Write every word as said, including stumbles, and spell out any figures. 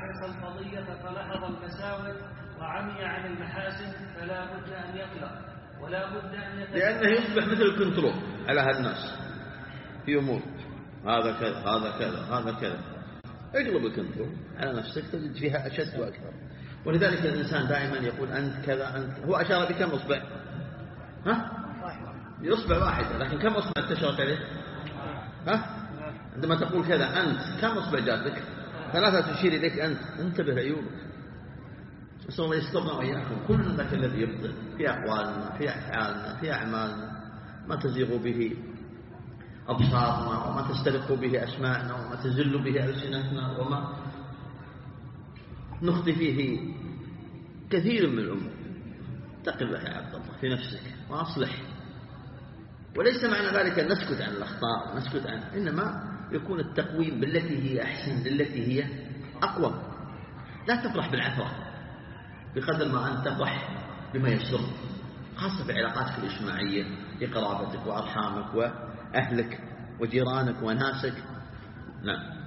عرف القضية فلاحظ المساوئ وعمي عن المحاسن فلا بد أن يقلق ولا بد أن يتجنب، لأنه يصبح مثل الكنترول على هالناس في أمور، هذا كذا هذا كذا هذا كذا، اقلب الكنترول على نفسك تجد فيها أشد وأكثر. ولذلك الإنسان دائما يقول أنت كذا أنت. هو أشار بكم أصبع؟ ها؟ بإصبع واحدة، لكن كم أصبع اتشرت عليه؟ ها؟ عندما تقول كذا أنت كم أصبع جاتك؟ ثلاثة تشير إليك أنت. انتبه لعيوبك. نسأل الله يسترنا وإياكم. كل ذاك الذي يبطل في أقوالنا في أفعالنا في أعمالنا، ما تزيغ به أبصارنا وما تسترق به أسماعنا وما تزل به ألسنتنا وما نخطي فيه كثير من الأمور. اتق الله يا عبد الله في نفسك وأصلح. وليس معنى ذلك أن نسكت عن الأخطاء نسكت عن، إنما يكون التقويم بالتي هي أحسن بالتي هي أقوى. لا تفرح بالعثرة بقدر ما أن تفرح بما يسر، خاصة في علاقاتك الاجتماعية لقرابتك وأرحامك وأهلك وجيرانك وناسك. نعم.